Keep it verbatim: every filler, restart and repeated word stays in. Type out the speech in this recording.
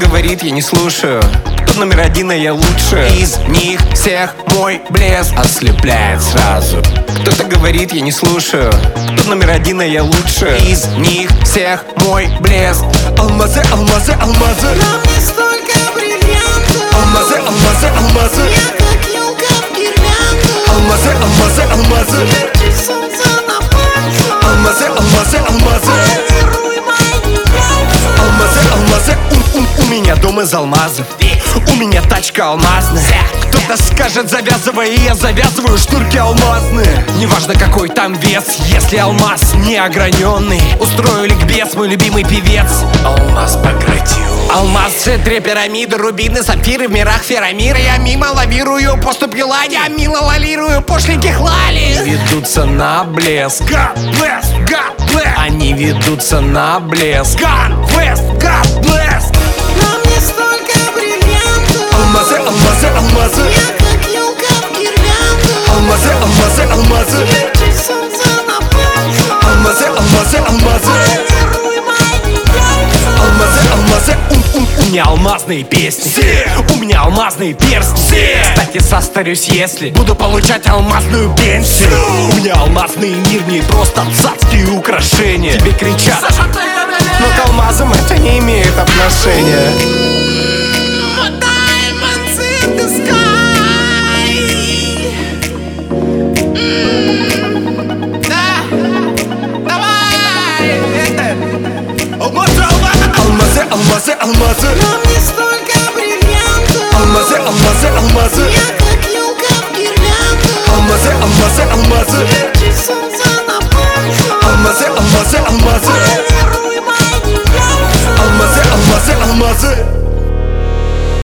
говорит, я не слушаю. Кто номер один, а я лучше. Из них всех мой блеск ослепляет сразу. Кто-то говорит, я не слушаю. Кто номер один, а я лучше. Из них всех мой блеск. Алмазы, алмазы, алмазы. На мне столько бриллиантов. Алмазы, алмазы, алмазы. Я как елка в гирлянду. Алмазы, алмазы, алмазы. Ярче солнца на пальцах. Алмазы, алмазы, алмазы. Полируй мои яйца. Алмазы, алмазы, у, у, у меня дом из алмазов. У меня тачка алмазная. Кто-то скажет, завязывай, и я завязываю шнурки алмазные. Неважно какой там вес, если алмаз не ограненный. Устрою ликбез, мой любимый певец. Алмаз покрытил. Алмаз, три пирамиды, рубины, сапфиры в мирах ферамира. Я мимо лавирую, поступью лани, я мило лавирую, пошленьки хлали. Ведутся на блеск. God bless, God bless. Они ведутся на блеск. God bless, God bless. На мне столько бриллиантов. Алмазы, алмазы, алмазы. Я как елка в гирлянду. Алмазы, алмазы, алмазы. Ярче солнца на пальцах. Алмазы, алмазы, алмазы. Полируй мои яйца. Алмазы, алмазы, у, у, у меня алмазные песни. У меня алмазные перстни. Кстати, состарюсь, если буду получать алмазную пенсию. У меня алмазные мир, не просто цацкие украшения. Тебе кричат, но к алмазам это не имеет отношения. Diamonds in the sky. М, да, давай. Алмазы, алмазы, алмазы. На мне столько бриллиантов. Алмазы, алмазы, алмазы. Я как елка в гирлянду. Алмазы, алмазы, алмазы.